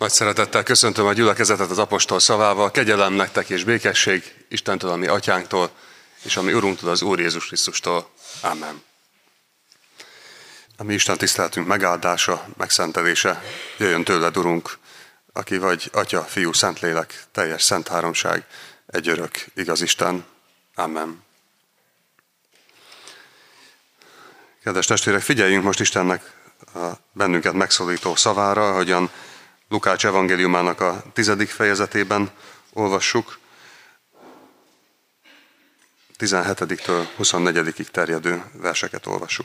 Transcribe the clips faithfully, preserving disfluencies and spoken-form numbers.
Nagy szeretettel köszöntöm a gyülekezetet az apostol szavával. Kegyelem nektek és békesség Istentől, ami atyánktól, és ami Urunktól, az Úr Jézus Krisztustól. Amen. A mi Isten tiszteletünk megáldása, megszentelése jöjjön tőled, Urunk, aki vagy Atya, Fiú, Szentlélek, teljes szent háromság, egy örök, igaz Isten. Amen. Kedves testvérek, figyeljünk most Istennek a bennünket megszólító szavára, ahogyan Lukács evangéliumának a tizedik fejezetében olvassuk, tizenhetediktől huszonnegyedikig terjedő verseket olvassuk.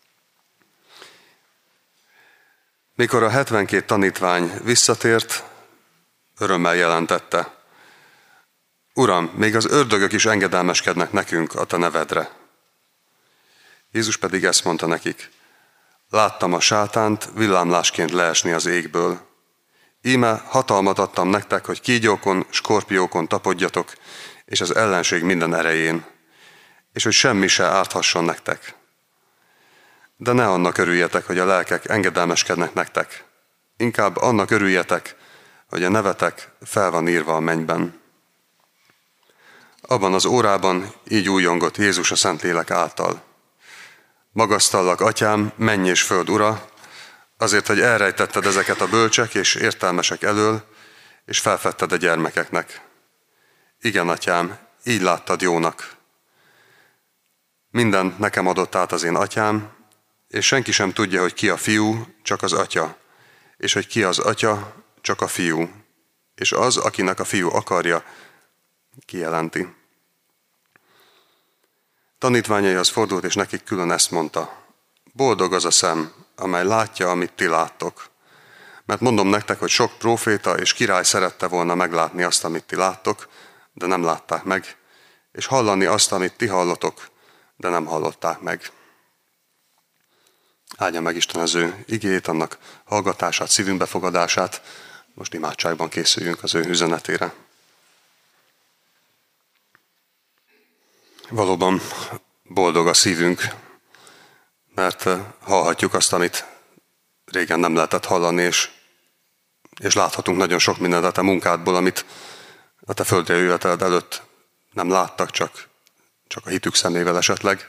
Mikor a hetvenkét tanítvány visszatért, örömmel jelentette: Uram, még az ördögök is engedelmeskednek nekünk a te nevedre. Jézus pedig ezt mondta nekik: Láttam a sátánt villámlásként leesni az égből. Íme hatalmat adtam nektek, hogy kígyókon, skorpiókon tapodjatok, és az ellenség minden erején, és hogy semmi se árthasson nektek. De ne annak örüljetek, hogy a lelkek engedelmeskednek nektek. Inkább annak örüljetek, hogy a nevetek fel van írva a mennyben. Abban az órában így újjongott Jézus a Szentlélek által: Magasztallak, Atyám, menny és föld ura, azért, hogy elrejtetted ezeket a bölcsek és értelmesek elől, és felfedted a gyermekeknek. Igen, Atyám, így láttad jónak. Mindent nekem adott át az én Atyám, és senki sem tudja, hogy ki a Fiú, csak az Atya, és hogy ki az Atya, csak a Fiú, és az, akinek a Fiú akarja, kijelenti. Tanítványaihoz fordult, és nekik külön ezt mondta: Boldog az a szem, amely látja, amit ti láttok. Mert mondom nektek, hogy sok próféta és király szerette volna meglátni azt, amit ti láttok, de nem látták meg, és hallani azt, amit ti hallotok, de nem hallották meg. Áldja meg Isten az ő igéjét, annak hallgatását, szívünk befogadását. Most imádságban készüljünk az ő üzenetére. Valóban boldog a szívünk, mert hallhatjuk azt, amit régen nem lehetett hallani, és, és láthatunk nagyon sok mindent a te munkádból, amit a te földre jöveteled előtt nem láttak, csak, csak a hitük szemével esetleg.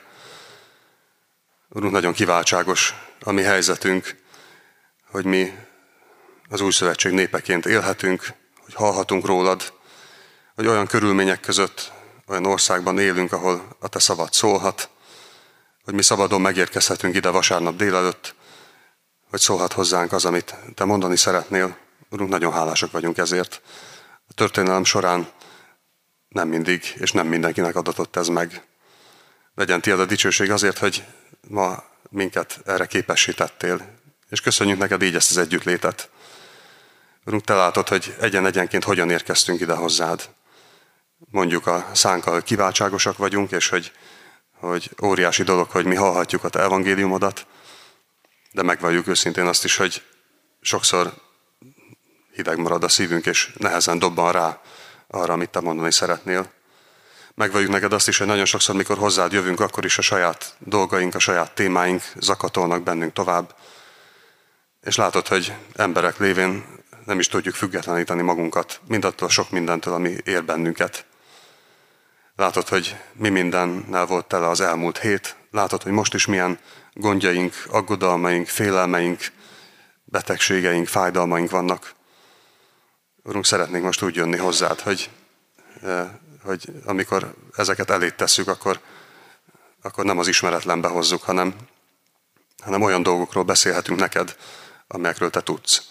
Urunk, nagyon kiváltságos a mi helyzetünk, hogy mi az új szövetség népeként élhetünk, hogy hallhatunk rólad, hogy olyan körülmények között, olyan országban élünk, ahol a te szavad szólhat, hogy mi szabadon megérkezhetünk ide vasárnap délelőtt, hogy szólhat hozzánk az, amit te mondani szeretnél. Urunk, nagyon hálásak vagyunk ezért. A történelem során nem mindig, és nem mindenkinek adatott ez meg. Legyen tiéd a dicsőség azért, hogy ma minket erre képesítettél, és köszönjük neked így ezt az együttlétet. Urunk, te látod, hogy egyen-egyenként hogyan érkeztünk ide hozzád. Mondjuk a szánkkal, hogy kiváltságosak vagyunk, és hogy, hogy óriási dolog, hogy mi hallhatjuk a te evangéliumodat, de megvalljuk őszintén azt is, hogy sokszor hideg marad a szívünk, és nehezen dobban rá arra, amit te mondani szeretnél. Megvalljuk neked azt is, hogy nagyon sokszor, mikor hozzád jövünk, akkor is a saját dolgaink, a saját témáink zakatolnak bennünk tovább. És látod, hogy emberek lévén nem is tudjuk függetleníteni magunkat mindattól sok mindentől, ami ér bennünket. Látod, hogy mi mindennel volt tele az elmúlt hét. Látod, hogy most is milyen gondjaink, aggodalmaink, félelmeink, betegségeink, fájdalmaink vannak. Urunk, szeretnénk most úgy jönni hozzád, hogy, hogy amikor ezeket eléd tesszük, akkor, akkor nem az ismeretlenbe hozzuk, hanem, hanem olyan dolgokról beszélhetünk neked, amelyekről te tudsz.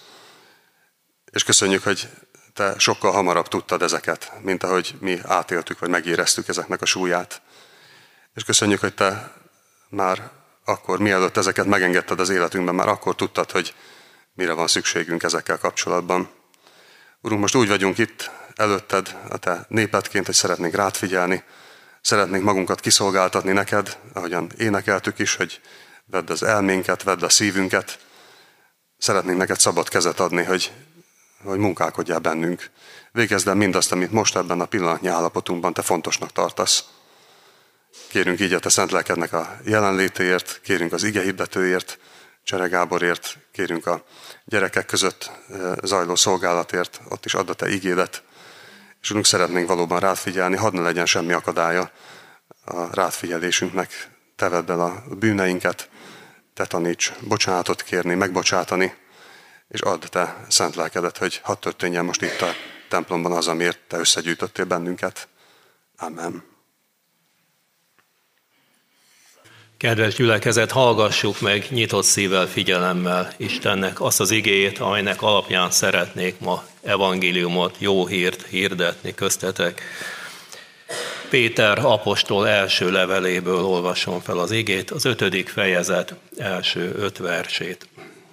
És köszönjük, hogy te sokkal hamarabb tudtad ezeket, mint ahogy mi átéltük, vagy megéreztük ezeknek a súlyát. És köszönjük, hogy te már akkor, mielőtt ezeket megengedted az életünkben, már akkor tudtad, hogy mire van szükségünk ezekkel kapcsolatban. Urunk, most úgy vagyunk itt előtted, a te népedként, hogy szeretnénk rád figyelni, szeretnénk magunkat kiszolgáltatni neked, ahogyan énekeltük is, hogy vedd az elménket, vedd a szívünket. Szeretnénk neked szabad kezet adni, hogy, hogy munkálkodjál bennünk. Végezd el mindazt, amit most ebben a pillanatnyi állapotunkban te fontosnak tartasz. Kérünk így a te szent lelkednek a jelenlétéért, kérünk az ige hirdetőért, Csere Gáborért, kérünk a gyerekek között zajló szolgálatért, ott is add a te igédet, és Urunk, szeretnénk valóban rád figyelni, hadd ne legyen semmi akadálya a rád figyelésünknek. Te vedd el a bűneinket, te taníts bocsánatot kérni, megbocsátani, és add te szent lelkedet, hogy hadd történjen most itt a templomban az, amiért te összegyűjtöttél bennünket. Amen. Kedves gyülekezet, hallgassuk meg nyitott szívvel, figyelemmel Istennek azt az igéjét, amelynek alapján szeretnék ma evangéliumot, jó hírt hirdetni köztetek. Péter apostol első leveléből olvasom fel az igét, az ötödik fejezet első öt versét.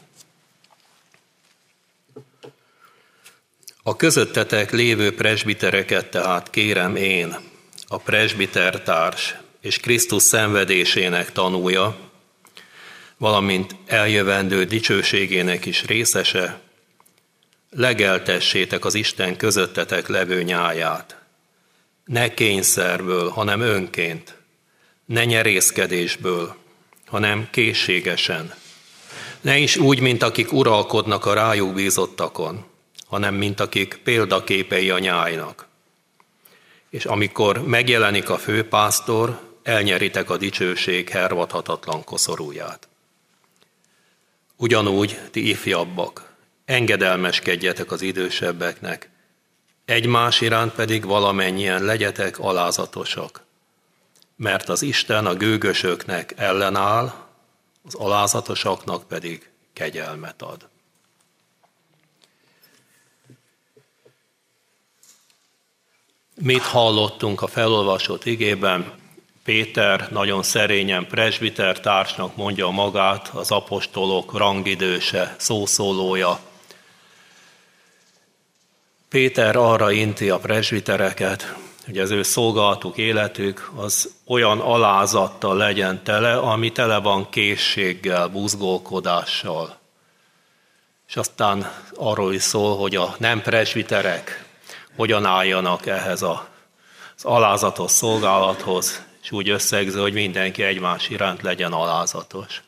A közöttetek lévő presbitereket tehát kérem én, a presbitertárs és Krisztus szenvedésének tanúja, valamint eljövendő dicsőségének is részese, legeltessétek az Isten közöttetek levő nyáját. Ne kényszerből, hanem önként, ne nyerészkedésből, hanem készségesen. Ne is úgy, mint akik uralkodnak a rájuk bízottakon, hanem mint akik példaképei a nyájnak. És amikor megjelenik a főpásztor, elnyeritek a dicsőség hervadhatatlan koszorúját. Ugyanúgy, ti ifjabbak, engedelmeskedjetek az idősebbeknek, egymás iránt pedig valamennyien legyetek alázatosak, mert az Isten a gőgösöknek ellenáll, az alázatosaknak pedig kegyelmet ad. Mit hallottunk a felolvasott igében? Péter nagyon szerényen presbitertársnak mondja magát, az apostolok rangidőse, szószólója. Péter arra inti a presbitereket, hogy az ő szolgálatuk, életük az olyan alázattal legyen tele, ami tele van készséggel, buzgolkodással. És aztán arról is szól, hogy a nem presbiterek hogyan álljanak ehhez az alázatos szolgálathoz, és úgy összegző, hogy mindenki egymás iránt legyen alázatos.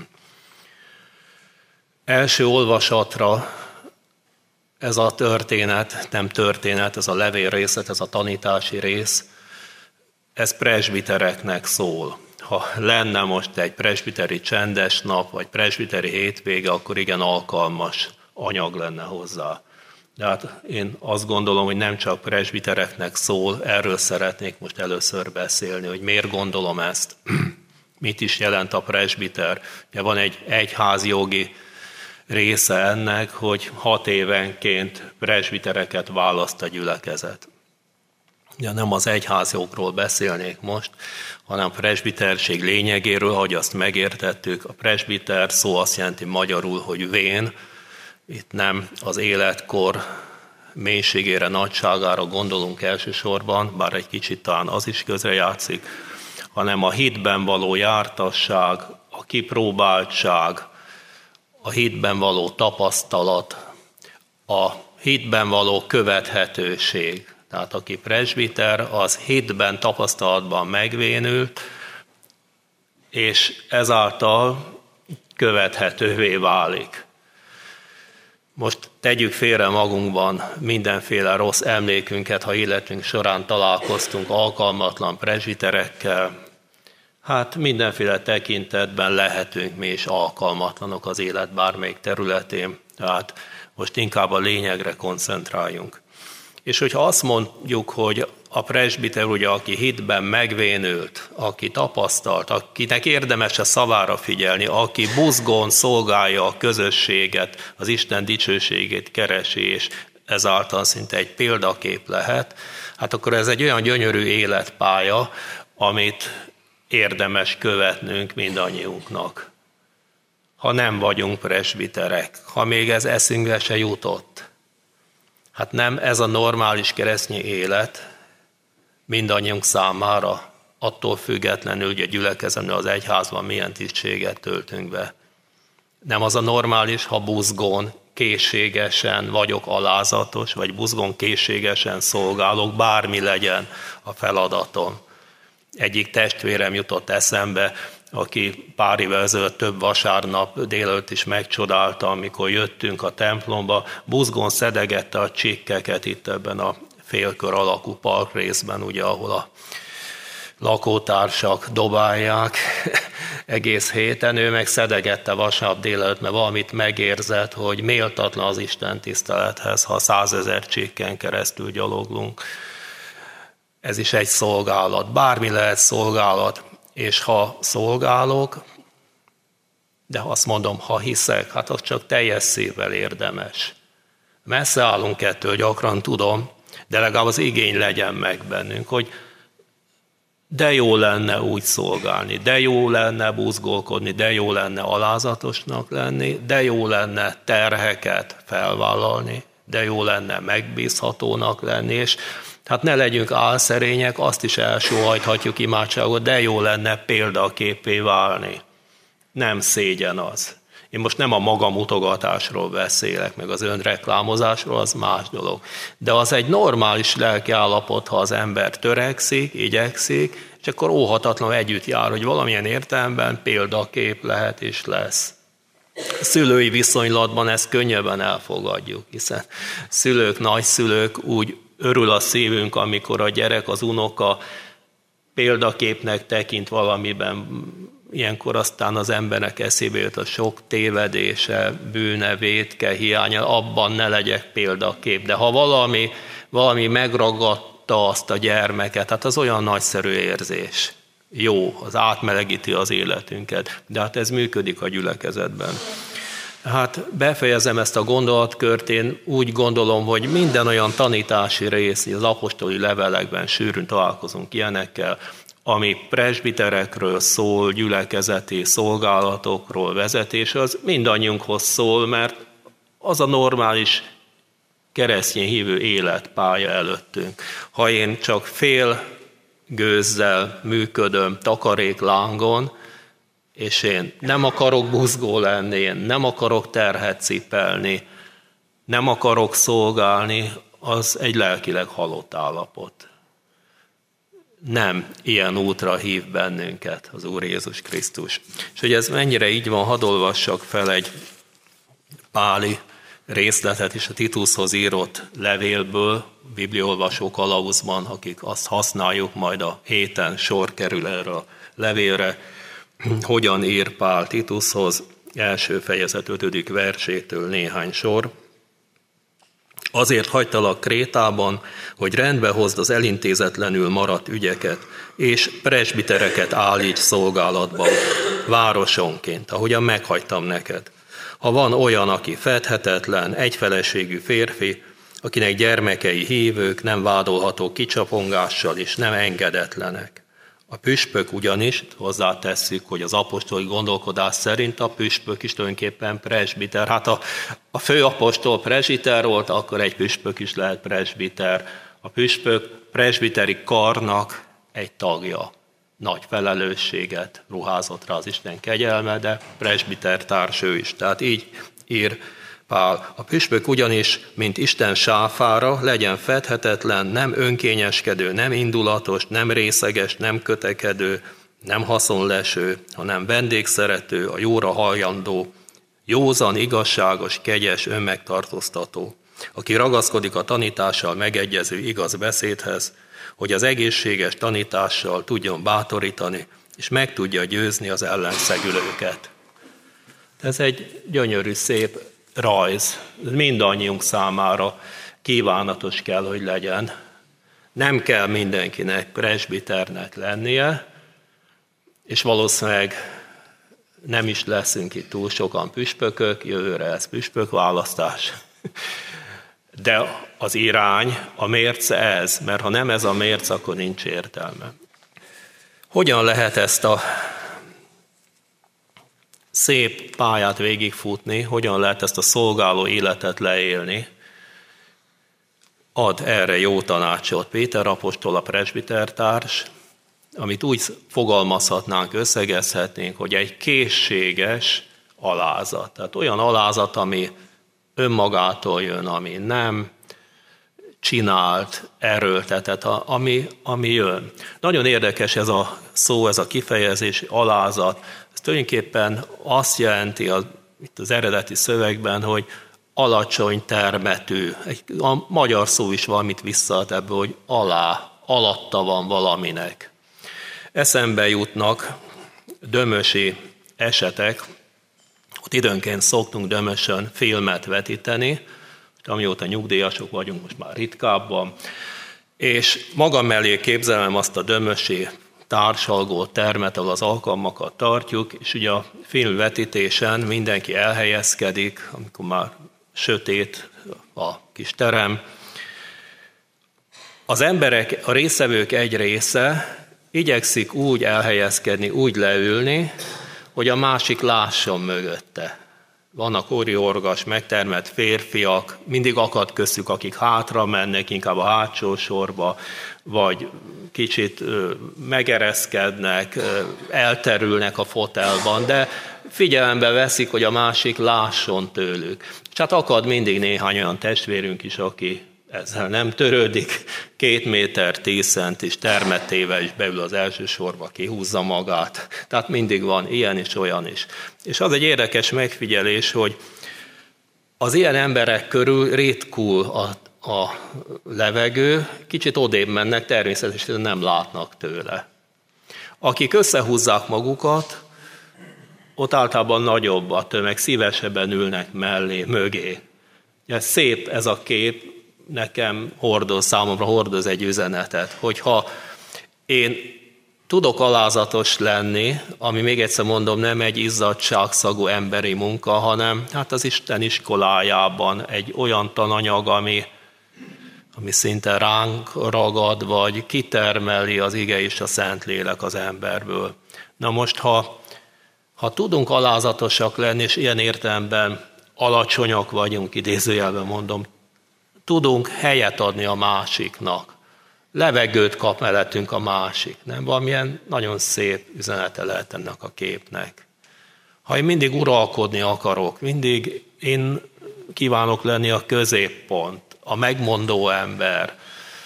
Első olvasatra ez a történet, nem történet, ez a levél részlet, ez a tanítási rész, ez presbitereknek szól. Ha lenne most egy presbiteri csendes nap, vagy presbiteri hétvége, akkor igen alkalmas anyag lenne hozzá. De hát én azt gondolom, hogy nem csak presbitereknek szól, erről szeretnék most először beszélni, hogy miért gondolom ezt, mit is jelent a presbiter. Ugye van egy egyházjogi része ennek, hogy hat évenként presbitereket választ a gyülekezet. Ugye nem az egyházjogról beszélnék most, hanem a presbiterség lényegéről, ahogy azt megértettük. A presbiter szó azt jelenti magyarul, hogy vén. Itt nem az életkor mélységére, nagyságára gondolunk elsősorban, bár egy kicsit talán az is közrejátszik, hanem a hitben való jártasság, a kipróbáltság, a hitben való tapasztalat, a hitben való követhetőség. Tehát aki presbiter, az hitben, tapasztalatban megvénült, és ezáltal követhetővé válik. Most tegyük félre magunkban mindenféle rossz emlékünket, ha életünk során találkoztunk alkalmatlan presbiterekkel. Hát mindenféle tekintetben lehetünk mi is alkalmatlanok az élet bármelyik területén. Tehát most inkább a lényegre koncentráljunk. És hogyha azt mondjuk, hogy a presbiter, ugye, aki hitben megvénült, aki tapasztalt, akinek érdemes a szavára figyelni, aki buzgón szolgálja a közösséget, az Isten dicsőségét keresi, és ezáltal szinte egy példakép lehet, hát akkor ez egy olyan gyönyörű életpálya, amit érdemes követnünk mindannyiunknak. Ha nem vagyunk presbiterek, ha még ez eszünkbe se jutott, hát nem ez a normális keresztény élet mindannyiunk számára, attól függetlenül, hogy a gyülekezetben, az egyházban milyen tisztséget töltünk be. Nem az a normális, ha buzgón, készségesen vagyok alázatos, vagy buzgón készségesen szolgálok, bármi legyen a feladatom. Egyik testvérem jutott eszembe, aki pár évvel ezelőtt több vasárnap délelőtt is megcsodálta, amikor jöttünk a templomba, buzgón szedegette a csikkeket itt ebben a félkör alakú parkrészben, ugye, ahol a lakótársak dobálják egész héten, ő meg szedegette vasárnap délelőtt, mert valamit megérzett, hogy méltatlan az Isten tisztelethez, ha százezer csikken keresztül gyaloglunk. Ez is egy szolgálat, bármi lehet szolgálat, és ha szolgálok, de azt mondom, ha hiszek, hát az csak teljes szívvel érdemes. Messze állunk ettől, gyakran tudom, de legalább az igény legyen meg bennünk, hogy de jó lenne úgy szolgálni, de jó lenne buzgolkodni, de jó lenne alázatosnak lenni, de jó lenne terheket felvállalni, de jó lenne megbízhatónak lenni, és hát ne legyünk álszerények, azt is elsóhajthatjuk imádságot, de jó lenne példaképé válni. Nem szégyen az. Én most nem a magamutogatásról beszélek, meg az önreklámozásról, az más dolog. De az egy normális lelki állapot, ha az ember törekszik, igyekszik, és akkor óhatatlanul együtt jár, hogy valamilyen értelemben példakép lehet és lesz. Szülői viszonylatban ezt könnyebben elfogadjuk, hiszen szülők, nagyszülők, úgy örül a szívünk, amikor a gyerek, az unoka példaképnek tekint valamiben. Ilyenkor aztán az embernek eszébe jött a sok tévedése, bűne, vétke, hiánya, abban ne legyek példakép. De ha valami, valami megragadta azt a gyermeket, hát az olyan nagyszerű érzés. Jó, az átmelegíti az életünket, de hát ez működik a gyülekezetben. Hát befejezem ezt a gondolatkört, én úgy gondolom, hogy minden olyan tanítási rész, az apostoli levelekben sűrűn találkozunk ilyenekkel, ami presbiterekről szól, gyülekezeti szolgálatokról, vezetés, az mindannyiunkhoz szól, mert az a normális keresztény hívő életpálya előttünk. Ha én csak fél gőzzel működöm takaréklángon, és én nem akarok buzgó lenni, én nem akarok terhet cipelni, nem akarok szolgálni, az egy lelkileg halott állapot. Nem ilyen útra hív bennünket az Úr Jézus Krisztus. És hogy ez mennyire így van, hadd olvassak fel egy páli részletet is a Titushoz írott levélből, bibliaolvasó kalauzban, akik azt használjuk, majd a héten sor kerül erre a levélre. Hogyan ír Pál Titushoz, első fejezet ötödik versétől néhány sor. Azért hagytalak Krétában, hogy rendbe hozd az elintézetlenül maradt ügyeket, és presbitereket állíts szolgálatba, városonként, ahogyan meghagytam neked. Ha van olyan, aki fedhetetlen, egyfeleségű férfi, akinek gyermekei hívők, nem vádolható kicsapongással és nem engedetlenek. A püspök ugyanis, hozzátesszük, hogy az apostoli gondolkodás szerint a püspök is tulajdonképpen presbiter. Hát a, a főapostol presbiter volt, akkor egy püspök is lehet presbiter. A püspök presbiteri karnak egy tagja. Nagy felelősséget ruházott rá az Isten kegyelme, de presbiter társ ő is. Tehát így ír Pál. A püspök ugyanis, mint Isten sáfára, legyen fedhetetlen, nem önkényeskedő, nem indulatos, nem részeges, nem kötekedő, nem haszonleső, hanem vendégszerető, a jóra hallandó, józan, igazságos, kegyes, önmegtartóztató, aki ragaszkodik a tanítással megegyező igaz beszédhez, hogy az egészséges tanítással tudjon bátorítani, és meg tudja győzni az ellenszegülőket. Ez egy gyönyörű, szép rajz, mindannyiunk számára kívánatos kell, hogy legyen. Nem kell mindenkinek presbiternek lennie, és valószínűleg nem is leszünk itt túl sokan püspökök, jövőre ez püspökválasztás. De az irány, a mérce ez, mert ha nem ez a mérce, akkor nincs értelme. Hogyan lehet ezt a szép pályát végigfutni, hogyan lehet ezt a szolgáló életet leélni? Ad erre jó tanácsot Péter apostol, a presbitertárs, amit úgy fogalmazhatnánk, összegezhetnénk, hogy egy készséges alázat. Tehát olyan alázat, ami önmagától jön, ami nem csinált, erőltetett, ami, ami jön. Nagyon érdekes ez a szó, ez a kifejezés, alázat. Ez tulajdonképpen azt jelenti az, itt az eredeti szövegben, hogy alacsony termetű. A magyar szó is valamit visszaad ebből, hogy alá, alatta van valaminek. Eszembe jutnak dömösi esetek, ott időnként szoktunk Dömösön filmet vetíteni, amióta nyugdíjasok vagyunk, most már ritkábban, és magam mellé képzelem azt a dömösi társalgó termet, ahol az alkalmakat tartjuk, és ugye a filmvetítésen mindenki elhelyezkedik, amikor már sötét a kis terem. Az emberek, a résztvevők egy része igyekszik úgy elhelyezkedni, úgy leülni, hogy a másik lásson mögötte. Vannak óriorgas, megtermett férfiak, mindig akad köztük, akik hátra mennek, inkább a hátsó sorba, vagy kicsit megereszkednek, elterülnek a fotelban, de figyelembe veszik, hogy a másik lásson tőlük. És hát akad mindig néhány olyan testvérünk is, aki ezzel nem törődik, két méter tíz centis termettével is beül az első sorba, kihúzza magát. Tehát mindig van ilyen is, olyan is. És az egy érdekes megfigyelés, hogy az ilyen emberek körül ritkul a, a levegő, kicsit odébb mennek, természetesen nem látnak tőle. Akik összehúzzák magukat, ott általában nagyobb a tömeg, szívesebben ülnek mellé, mögé. Ez szép ez a kép, nekem hordoz, számomra hordoz egy üzenetet, hogyha én tudok alázatos lenni, ami még egyszer mondom, nem egy izzadságszagú emberi munka, hanem hát az Isten iskolájában egy olyan tananyag, ami, ami szinte ránk ragad, vagy kitermeli az ige és a Szentlélek az emberből. Na most, ha, ha tudunk alázatosak lenni, és ilyen értelemben alacsonyak vagyunk, idézőjelben mondom, tudunk helyet adni a másiknak. Levegőt kap mellettünk a másik. Nem? Valamilyen nagyon szép üzenete lehet ennek a képnek. Ha én mindig uralkodni akarok, mindig én kívánok lenni a középpont, a megmondó ember,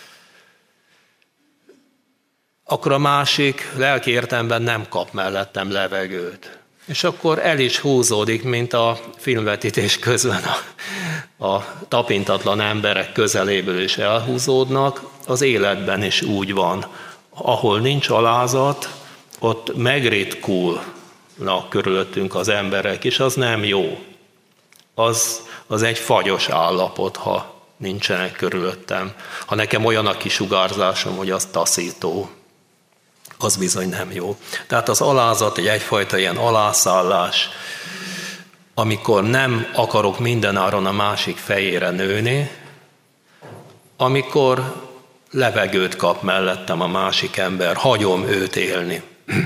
akkor a másik lelki értelemben nem kap mellettem levegőt. És akkor el is húzódik, mint a filmvetítés közben a, a tapintatlan emberek közeléből is elhúzódnak, az életben is úgy van. Ahol nincs alázat, ott megritkulnak körülöttünk az emberek, és az nem jó. Az, az egy fagyos állapot, ha nincsenek körülöttem. Ha nekem olyan a kisugárzásom, hogy az taszító, az bizony nem jó. Tehát az alázat egy egyfajta ilyen alászállás, amikor nem akarok mindenáron a másik fejére nőni, amikor levegőt kap mellettem a másik ember, hagyom őt élni.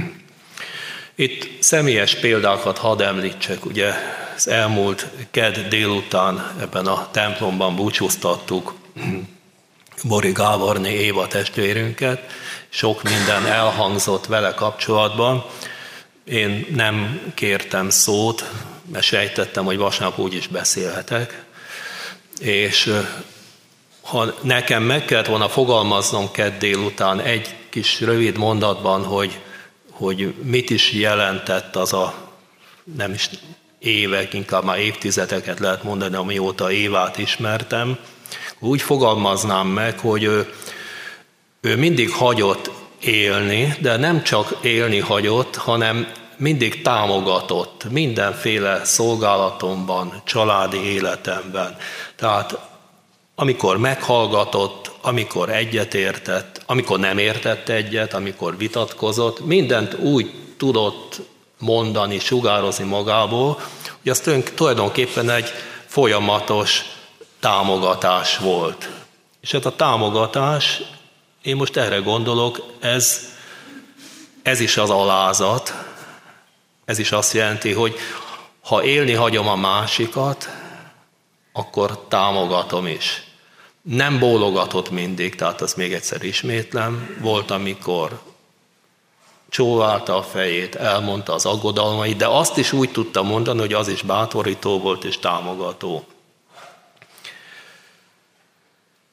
Itt személyes példákat hadd említsek, ugye az elmúlt kedd délután ebben a templomban búcsúztattuk Bori Gáborné Éva testvérünket, sok minden elhangzott vele kapcsolatban. Én nem kértem szót, mert sejtettem, hogy vasárnap úgy is beszélhetek. És ha nekem meg kellett volna fogalmaznom kedd délután egy kis rövid mondatban, hogy, hogy mit is jelentett az a, nem is évek, inkább már évtizedeket lehet mondani, amióta Évát ismertem, úgy fogalmaznám meg, hogy ő, ő mindig hagyott élni, de nem csak élni hagyott, hanem mindig támogatott mindenféle szolgálatomban, családi életemben. Tehát amikor meghallgatott, amikor egyetértett, amikor nem értett egyet, amikor vitatkozott, mindent úgy tudott mondani, sugározni magából, hogy az tulajdonképpen egy folyamatos támogatás volt. És hát a támogatás, én most erre gondolok, ez, ez is az alázat, ez is azt jelenti, hogy ha élni hagyom a másikat, akkor támogatom is. Nem bólogatott mindig, tehát azt még egyszer ismétlem. Volt, amikor csóválta a fejét, elmondta az aggodalmait, de azt is úgy tudta mondani, hogy az is bátorító volt és támogató.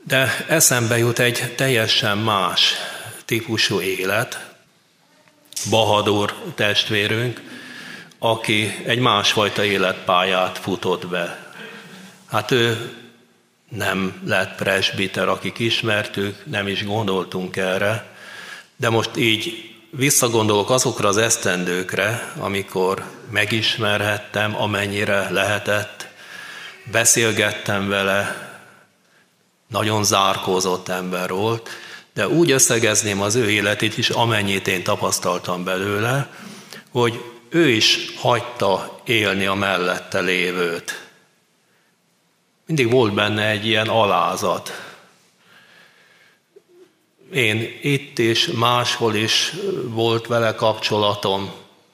De eszembe jut egy teljesen más típusú élet, Bahadur testvérünk, aki egy másfajta életpályát futott be. Hát ő nem lett presbiter, akik ismertük, nem is gondoltunk erre, de most így visszagondolok azokra az esztendőkre, amikor megismerhettem, amennyire lehetett, beszélgettem vele, nagyon zárkózott ember volt, de úgy összegezném az ő életét is, amennyit én tapasztaltam belőle, hogy ő is hagyta élni a mellette lévőt. Mindig volt benne egy ilyen alázat. Én itt is, máshol is volt vele kapcsolatom.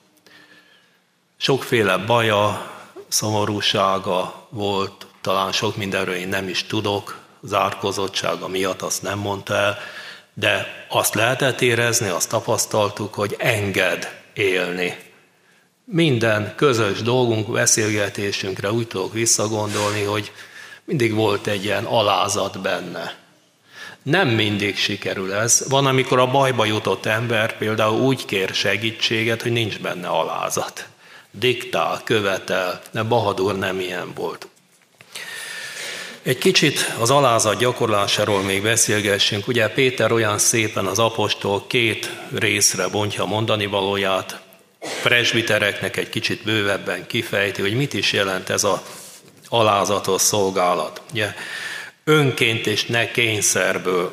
Sokféle baja, szomorúsága volt, talán sok mindenről én nem is tudok, zárkózottsága miatt azt nem mondta el, de azt lehetett érezni, azt tapasztaltuk, hogy enged élni. Minden közös dolgunk, beszélgetésünkre úgy tudok visszagondolni, hogy mindig volt egy ilyen alázat benne. Nem mindig sikerül ez. Van, amikor a bajba jutott ember például úgy kér segítséget, hogy nincs benne alázat. Diktál, követel, de Bahadur nem ilyen volt. Egy kicsit az alázat gyakorlásáról még beszélgessünk. Ugye Péter olyan szépen, az apostol két részre bontja a mondani valóját, presbitereknek egy kicsit bővebben kifejti, hogy mit is jelent ez az alázatos szolgálat. Ugye, önként és ne kényszerből.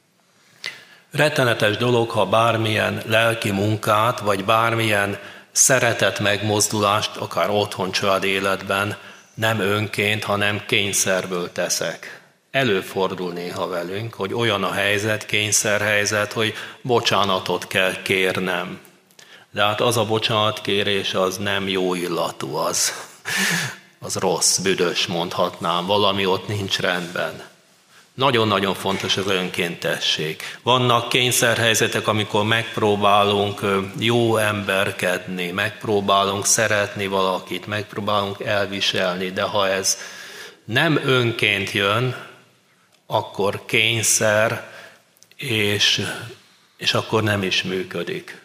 Rettenetes dolog, ha bármilyen lelki munkát, vagy bármilyen szeretet megmozdulást, akár otthon, család életben nem önként, hanem kényszerből teszek. Előfordul néha velünk, hogy olyan a helyzet, kényszerhelyzet, hogy bocsánatot kell kérnem. De hát az a bocsánatkérés az nem jó illatú, az, az rossz, büdös mondhatnám, valami ott nincs rendben. Nagyon-nagyon fontos az önkéntesség. Vannak kényszerhelyzetek, amikor megpróbálunk jó emberkedni, megpróbálunk szeretni valakit, megpróbálunk elviselni, de ha ez nem önként jön, akkor kényszer, és, és akkor nem is működik.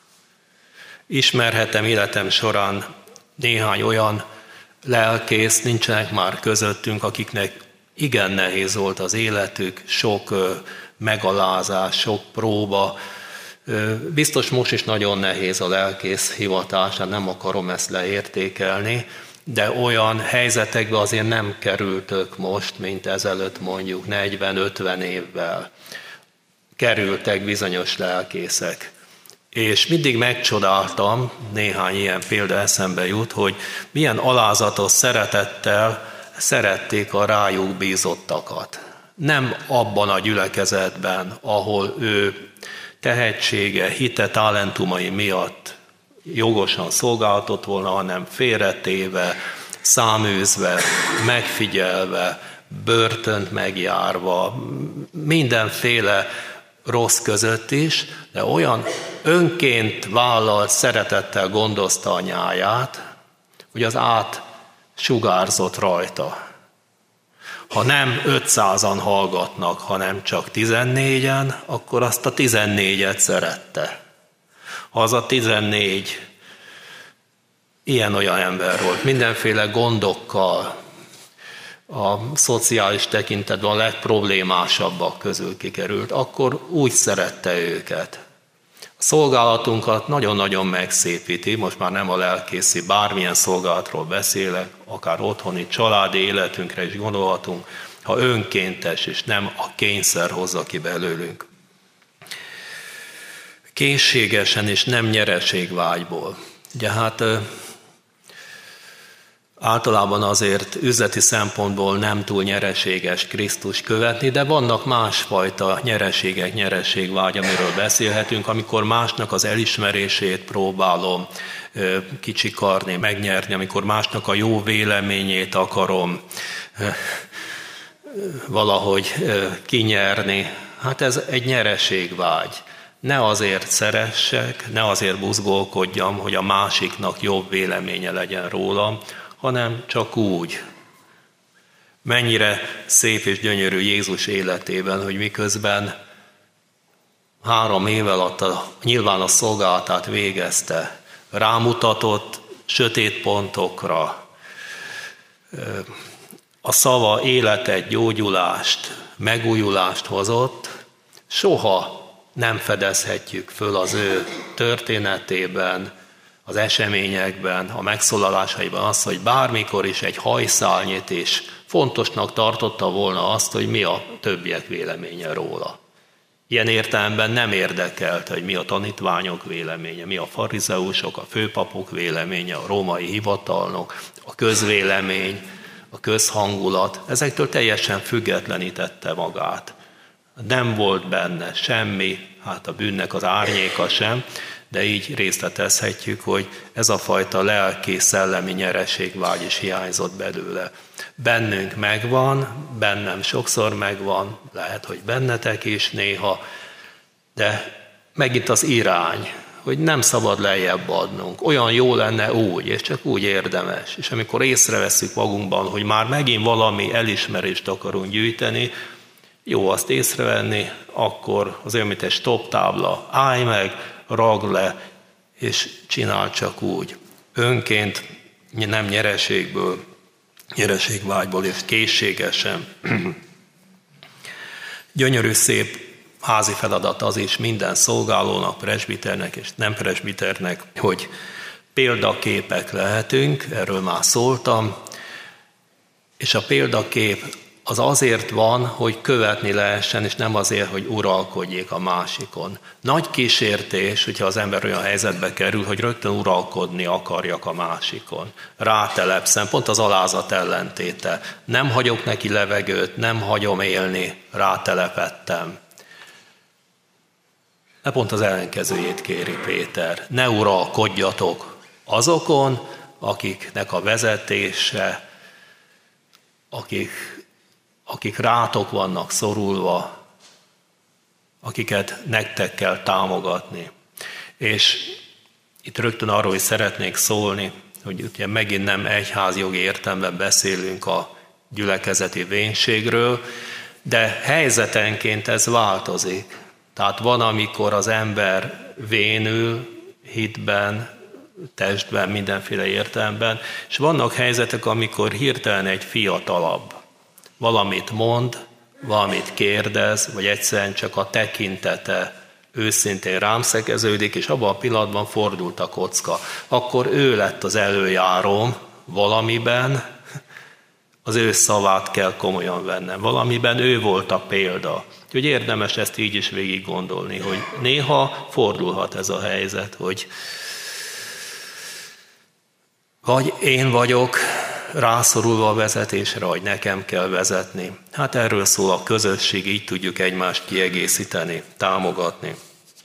Ismerhetem életem során néhány olyan lelkész, nincsenek már közöttünk, akiknek igen nehéz volt az életük, sok ö, megalázás, sok próba. Ö, biztos most is nagyon nehéz a lelkész hivatás, nem akarom ezt leértékelni, de olyan helyzetekbe azért nem kerültök most, mint ezelőtt mondjuk negyven-ötven évvel. Kerültek bizonyos lelkészek. És mindig megcsodáltam, néhány ilyen példa eszembe jut, hogy milyen alázatos szeretettel szerették a rájuk bízottakat. Nem abban a gyülekezetben, ahol ő tehetsége, hite, talentumai miatt jogosan szolgáltott volna, hanem félretéve, száműzve, megfigyelve, börtönt megjárva, mindenféle rossz között is, de olyan önként vállalt szeretettel gondozta a nyáját, hogy az át sugárzott rajta. Ha nem ötszázan hallgatnak, hanem csak tizennégyen, akkor azt a tizennégyet szerette. Ha az a tizennégy ilyen-olyan ember volt, mindenféle gondokkal, a szociális tekintetben a legproblémásabbak közül kikerült, akkor úgy szerette őket. A szolgálatunkat nagyon-nagyon megszépíti, most már nem a lelkészi, bármilyen szolgálatról beszélek, akár otthoni, családi életünkre is gondolhatunk, ha önkéntes, és nem a kényszer hozza ki belőlünk. Készségesen és nem nyereségvágyból. Ugye hát általában azért üzleti szempontból nem túl nyereséges Krisztus követni, de vannak másfajta nyereségek, nyereségvágy, amiről beszélhetünk, amikor másnak az elismerését próbálom kicsikarni, megnyerni, amikor másnak a jó véleményét akarom valahogy kinyerni. Hát ez egy nyereségvágy. Ne azért szeressek, ne azért buzgolkodjam, hogy a másiknak jobb véleménye legyen rólam, hanem csak úgy. Mennyire szép és gyönyörű Jézus életében, hogy miközben három év alatt a, nyilván a szolgálatát végezte, rámutatott sötét pontokra, a szava életet, gyógyulást, megújulást hozott, soha nem fedezhetjük föl az ő történetében, az eseményekben, a megszólalásaiban azt, hogy bármikor is egy hajszálnyit is fontosnak tartotta volna azt, hogy mi a többiek véleménye róla. Ilyen értelemben nem érdekelte, hogy mi a tanítványok véleménye, mi a farizeusok, a főpapok véleménye, a római hivatalnok, a közvélemény, a közhangulat. Ezektől teljesen függetlenítette magát. Nem volt benne semmi, hát a bűnnek az árnyéka sem, de így részletezhetjük, hogy ez a fajta lelki, szellemi nyereségvágy is hiányzott belőle. Bennünk megvan, bennem sokszor megvan, lehet, hogy bennetek is néha, de megint az irány, hogy nem szabad lejjebb adnunk. Olyan jó lenne úgy, és csak úgy érdemes. És amikor észreveszünk magunkban, hogy már megint valami elismerést akarunk gyűjteni, jó azt észrevenni, akkor az olyan, mint egy stop tábla, állj meg, ragd le, és csinál csak úgy. Önként, nem nyereségből, nyereségvágyból, és készségesen. Gyönyörű, szép házi feladat az is minden szolgálónak, presbiternek és nem presbiternek, hogy példaképek lehetünk, erről már szóltam, és a példakép az azért van, hogy követni lehessen, és nem azért, hogy uralkodjék a másikon. Nagy kísértés, hogyha az ember olyan helyzetbe kerül, hogy rögtön uralkodni akarjak a másikon. Rátelepszem, pont az alázat ellentéte. Nem hagyok neki levegőt, nem hagyom élni, rátelepettem. De pont az ellenkezőjét kéri Péter. Ne uralkodjatok azokon, akiknek a vezetése, akik akik rátok vannak szorulva, akiket nektek kell támogatni. És itt rögtön arról is szeretnék szólni, hogy ugye megint nem egyházjogi értelemben beszélünk a gyülekezeti vénségről, de helyzetenként ez változik. Tehát van, amikor az ember vénül hitben, testben, mindenféle értelemben, és vannak helyzetek, amikor hirtelen egy fiatalabb valamit mond, valamit kérdez, vagy egyszerűen csak a tekintete őszintén rám szegeződik, és abban a pillanatban fordult a kocka. Akkor ő lett az előjáróm valamiben, az ő szavát kell komolyan vennem. Valamiben ő volt a példa. Úgyhogy érdemes ezt így is végig gondolni, hogy néha fordulhat ez a helyzet, hogy vagy én vagyok rászorulva a vezetésre, hogy nekem kell vezetni. Hát erről szól a közösség, így tudjuk egymást kiegészíteni, támogatni.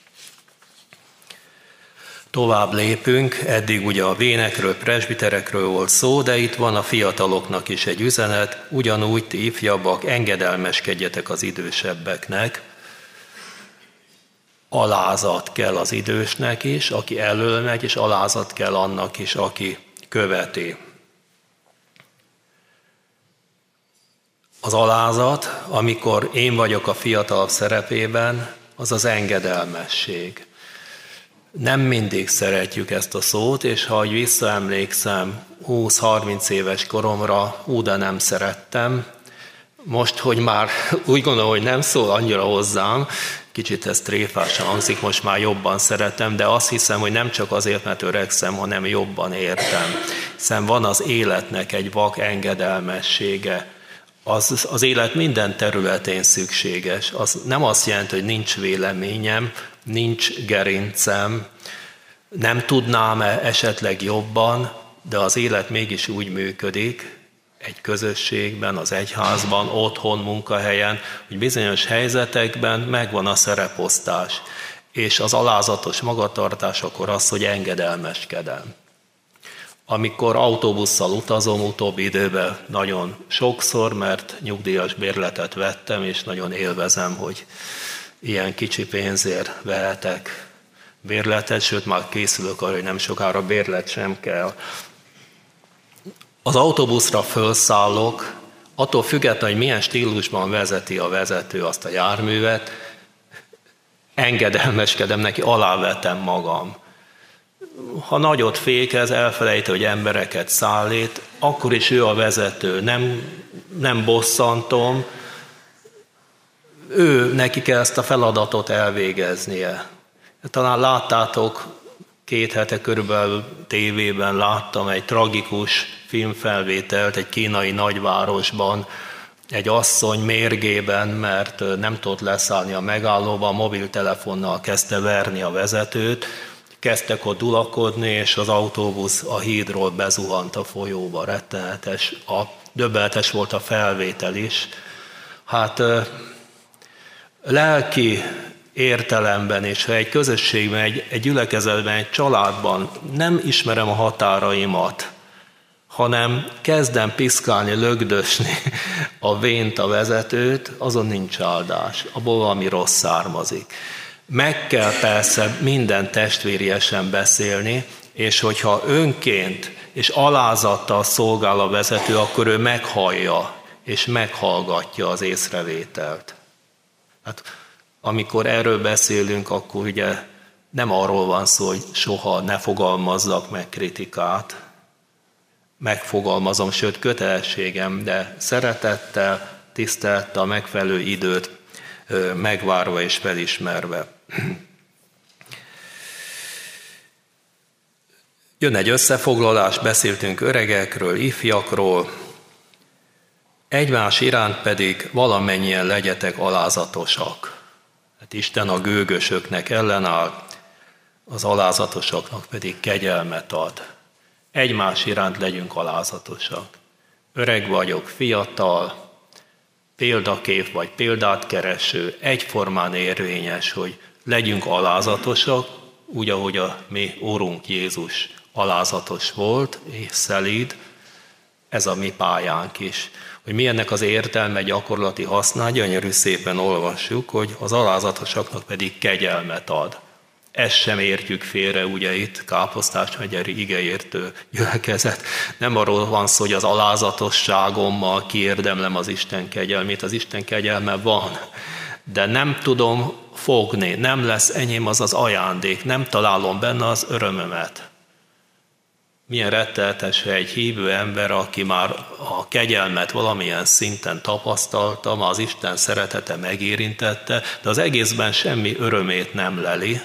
Tovább lépünk, eddig ugye a vénekről, presbiterekről volt szó, de itt van a fiataloknak is egy üzenet, ugyanúgy ti ifjabbak, engedelmeskedjetek az idősebbeknek. Alázat kell az idősnek is, aki elől megy, és alázat kell annak is, aki követi. Az alázat, amikor én vagyok a fiatalabb szerepében, az az engedelmesség. Nem mindig szeretjük ezt a szót, és ha hogy visszaemlékszem húsz-harminc éves koromra, ú, de nem szerettem. Most, hogy már úgy gondolom, hogy nem szól annyira hozzám, kicsit ez tréfásan hangzik, most már jobban szeretem, de azt hiszem, hogy nem csak azért, mert öregszem, hanem jobban értem. Hiszen van az életnek egy vak engedelmessége. Az, az élet minden területén szükséges. Az nem azt jelenti, hogy nincs véleményem, nincs gerincem, nem tudnám esetleg jobban, de az élet mégis úgy működik, egy közösségben, az egyházban, otthon, munkahelyen, hogy bizonyos helyzetekben megvan a szereposztás, és az alázatos magatartás akkor az, hogy engedelmeskedem. Amikor autóbusszal utazom utóbbi időben nagyon sokszor, mert nyugdíjas bérletet vettem, és nagyon élvezem, hogy ilyen kicsi pénzért vehetek bérletet, sőt már készülök arra, hogy nem sokára bérlet sem kell. Az autóbuszra felszállok, attól függetlenül, hogy milyen stílusban vezeti a vezető azt a járművet, engedelmeskedem neki, alávetem magam. Ha nagyot fékez, elfelejti, hogy embereket szállít, akkor is ő a vezető, nem, nem bosszantom, ő neki kell ezt a feladatot elvégeznie. Talán láttátok, két hete körülbelül tévében láttam egy tragikus filmfelvételt egy kínai nagyvárosban, egy asszony mérgében, mert nem tudott leszállni a megállóba, a mobiltelefonnal kezdte verni a vezetőt, kezdtek ott dulakodni, és az autóbusz a hídról bezuhant a folyóba, rettenetes, a, döbbenetes volt a felvétel is. Hát lelki értelemben, és ha egy közösségben, egy, egy gyülekezetben, egy családban nem ismerem a határaimat, hanem kezdem piszkálni, lögdösni a vént, a vezetőt, azon nincs áldás, abból valami rossz származik. Meg kell persze minden testvériesen beszélni, és hogyha önként és alázattal szolgál a vezető, akkor ő meghallja és meghallgatja az észrevételt. Hát, amikor erről beszélünk, akkor ugye nem arról van szó, hogy soha ne fogalmazzak meg kritikát, megfogalmazom, sőt kötelességem, de szeretettel, tisztelettel, megfelelő időt megvárva és felismerve. Jön egy összefoglalás, beszéltünk öregekről, ifjakról, egymás iránt pedig valamennyien legyetek alázatosak. Hát Isten a gőgösöknek ellenáll, az alázatosoknak pedig kegyelmet ad. Egymás iránt legyünk alázatosak. Öreg vagyok, fiatal, példakép vagy példát kereső, egyformán érvényes, hogy legyünk alázatosak, úgy, ahogy a mi Úrunk Jézus alázatos volt és szelíd, ez a mi pályánk is. Hogy mi ennek az értelme, gyakorlati haszna, gyönyörű szépen olvassuk, hogy az alázatosaknak pedig kegyelmet ad. Ezt sem értjük félre, ugye itt Káposztás megyeri igeértő gyülekezet. Nem arról van szó, hogy az alázatosságommal kiérdemlem az Isten kegyelmét, az Isten kegyelme van, de nem tudom fogni, nem lesz enyém az az ajándék, nem találom benne az örömömet. Milyen rettenetes egy hívő ember, aki már a kegyelmet valamilyen szinten tapasztalta, már az Isten szeretete megérintette, de az egészben semmi örömét nem leli.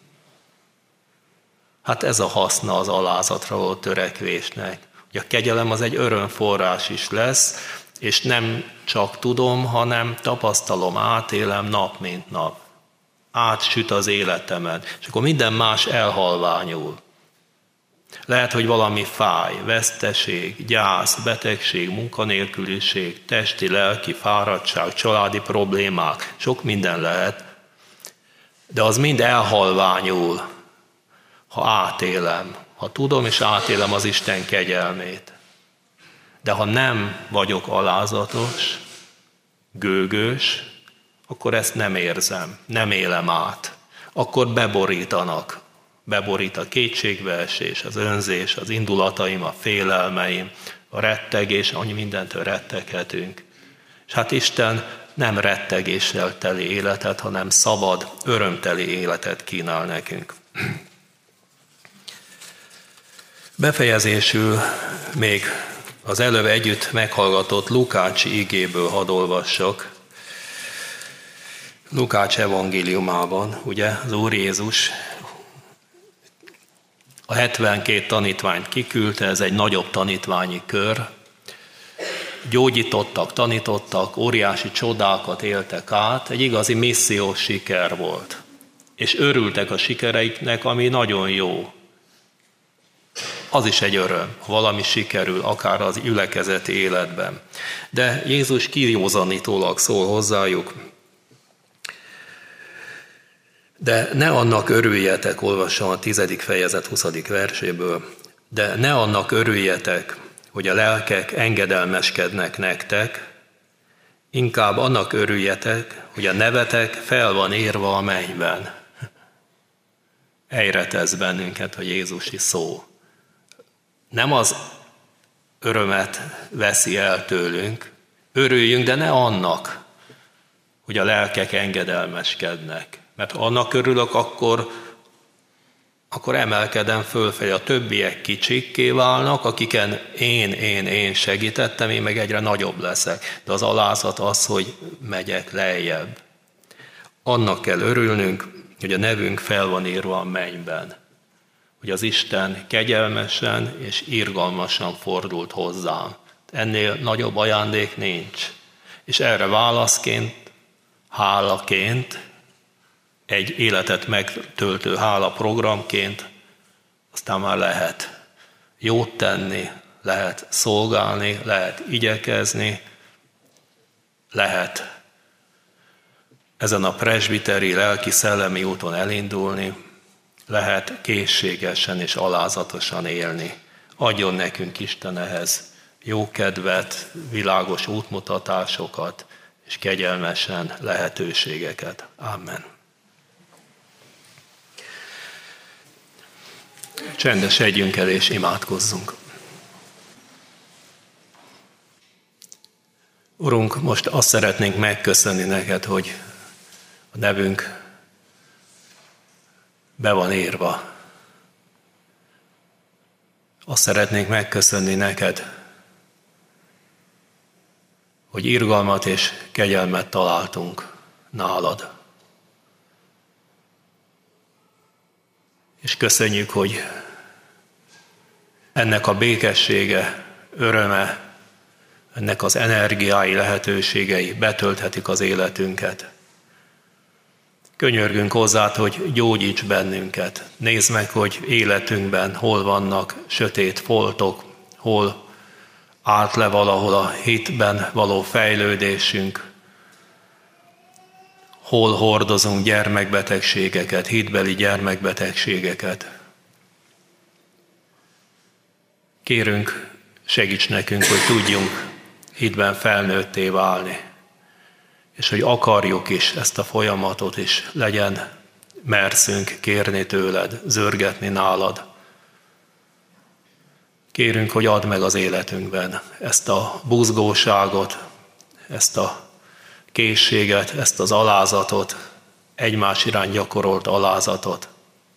Hát ez a haszna az alázatra való törekvésnek. Hogy a kegyelem az egy örömforrás is lesz, és nem csak tudom, hanem tapasztalom, átélem nap mint nap. Átsüt az életemen, és akkor minden más elhalványul. Lehet, hogy valami fáj, veszteség, gyász, betegség, munkanélküliség, testi, lelki fáradtság, családi problémák, sok minden lehet, de az mind elhalványul, ha átélem, ha tudom és átélem az Isten kegyelmét. De ha nem vagyok alázatos, gőgös, akkor ezt nem érzem, nem élem át. Akkor beborítanak. Beborít a kétségbeesés, az önzés, az indulataim, a félelmeim, a rettegés, annyi mindentől retteghetünk. És hát Isten nem rettegéssel teli életet, hanem szabad, örömteli életet kínál nekünk. Befejezésül még az előbb együtt meghallgatott Lukácsi igéből hadd olvassak. Lukács evangéliumában, ugye, az Úr Jézus a hetvenkét tanítványt kiküldte, ez egy nagyobb tanítványi kör. Gyógyítottak, tanítottak, óriási csodákat éltek át, egy igazi missziós siker volt. És örültek a sikereiknek, ami nagyon jó. Az is egy öröm, ha valami sikerül, akár az gyülekezeti életben. De Jézus kijózanítólag szól hozzájuk. De ne annak örüljetek, olvassam a tizedik fejezet huszadik verséből, de ne annak örüljetek, hogy a lelkek engedelmeskednek nektek, inkább annak örüljetek, hogy a nevetek fel van írva a mennyben. Helyre tesz bennünket a jézusi szó. Nem az örömet veszi el tőlünk, Örüljünk, de ne annak, hogy a lelkek engedelmeskednek. Mert ha annak örülök, akkor, akkor emelkedem fölfelé. A többiek kicsikké válnak, akiken én, én, én segítettem, én meg egyre nagyobb leszek. De az alázat az, hogy megyek lejjebb. Annak kell örülnünk, hogy a nevünk fel van írva a mennyben. Hogy az Isten kegyelmesen és irgalmasan fordult hozzám. Ennél nagyobb ajándék nincs. És erre válaszként, hálaként, egy életet megtöltő hálaprogramként, aztán már lehet jót tenni, lehet szolgálni, lehet igyekezni, lehet ezen a presbiteri lelki-szellemi úton elindulni, lehet készségesen és alázatosan élni. Adjon nekünk Isten ehhez jó kedvet, világos útmutatásokat és kegyelmesen lehetőségeket. Amen. Csendesedjünk el és imádkozzunk. Urunk, most azt szeretnénk megköszönni neked, hogy a nevünk be van írva. Azt szeretnénk megköszönni neked, hogy irgalmat és kegyelmet találtunk nálad. És köszönjük, hogy ennek a békessége, öröme, ennek az energiái, lehetőségei betölthetik az életünket. Könyörgünk hozzád, hogy gyógyíts bennünket. Nézd meg, hogy életünkben hol vannak sötét foltok, hol állt le valahol a hitben való fejlődésünk, hol hordozunk gyermekbetegségeket, hitbeli gyermekbetegségeket. Kérünk, segíts nekünk, hogy tudjunk hitben felnőtté válni, és hogy akarjuk is ezt a folyamatot is, legyen merszünk kérni tőled, zörgetni nálad. Kérünk, hogy add meg az életünkben ezt a buzgóságot, ezt a készséget, ezt az alázatot, egymás iránt gyakorolt alázatot.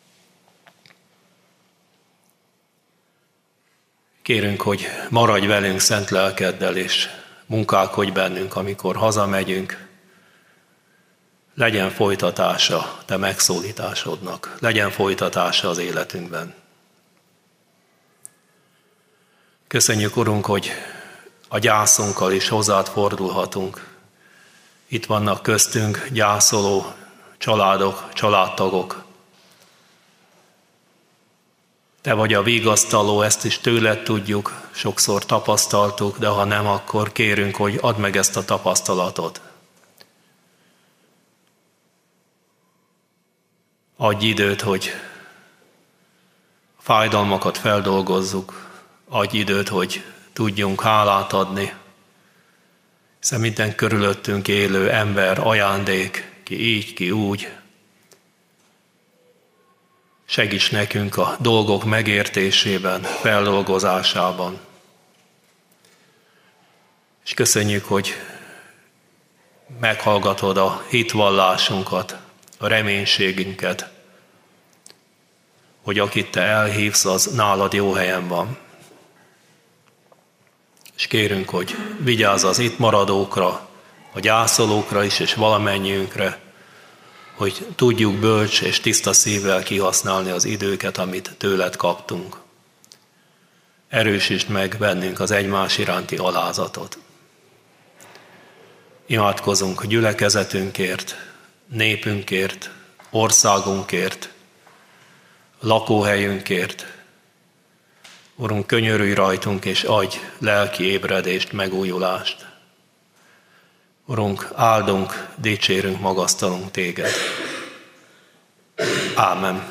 Kérünk, hogy maradj velünk szent lelkeddel, és munkálkodj bennünk, amikor hazamegyünk. Legyen folytatása te megszólításodnak, legyen folytatása az életünkben. Köszönjük, Urunk, hogy a gyászunkkal is hozzád fordulhatunk. Itt vannak köztünk gyászoló családok, családtagok. Te vagy a vigasztaló, ezt is tőled tudjuk, sokszor tapasztaltuk, de ha nem, akkor kérünk, hogy add meg ezt a tapasztalatot. Adj időt, hogy fájdalmakat feldolgozzuk, adj időt, hogy tudjunk hálát adni, hiszen minden körülöttünk élő ember, ajándék, ki így, ki úgy. Segíts nekünk a dolgok megértésében, feldolgozásában. És köszönjük, hogy meghallgatod a hitvallásunkat, a reménységünket, hogy akit te elhívsz, az nálad jó helyen van. És kérünk, hogy vigyázz az itt maradókra, a gyászolókra is, és valamennyiünkre, hogy tudjuk bölcs és tiszta szívvel kihasználni az időket, amit tőled kaptunk. Erősítsd meg bennünk az egymás iránti alázatot. Imádkozunk gyülekezetünkért, népünkért, országunkért, lakóhelyünkért. Urunk, könyörülj rajtunk, és adj lelki ébredést, megújulást. Urunk, áldunk, dicsérünk, magasztalunk téged. Ámen.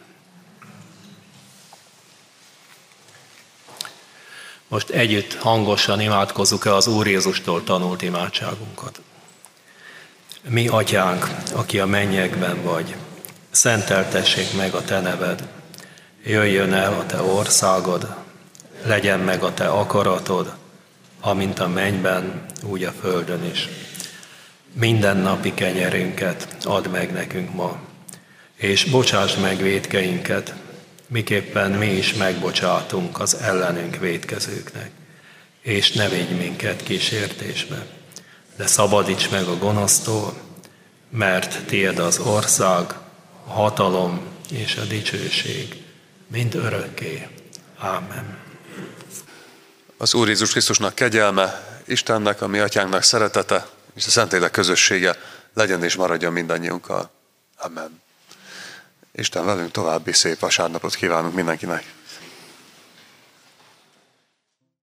Most együtt hangosan imádkozzuk el az Úr Jézustól tanult imádságunkat. Mi, Atyánk, aki a mennyekben vagy, szenteltessék meg a te neved. Jöjjön el a te országod, legyen meg a te akaratod, amint a mennyben, úgy a földön is. Minden napi kenyerünket add meg nekünk ma, és bocsáss meg vétkeinket, miképpen mi is megbocsátunk az ellenünk vétkezőknek. És ne védj minket kísértésbe, de szabadíts meg a gonosztól, mert tiéd az ország, a hatalom és a dicsőség, mind örökké. Ámen. Az Úr Jézus Krisztusnak kegyelme, Istennek, a mi atyánknak szeretete, és a Szentlélek közössége legyen és maradjon mindannyiunkkal. Amen. Isten velünk, további szép vasárnapot kívánunk mindenkinek.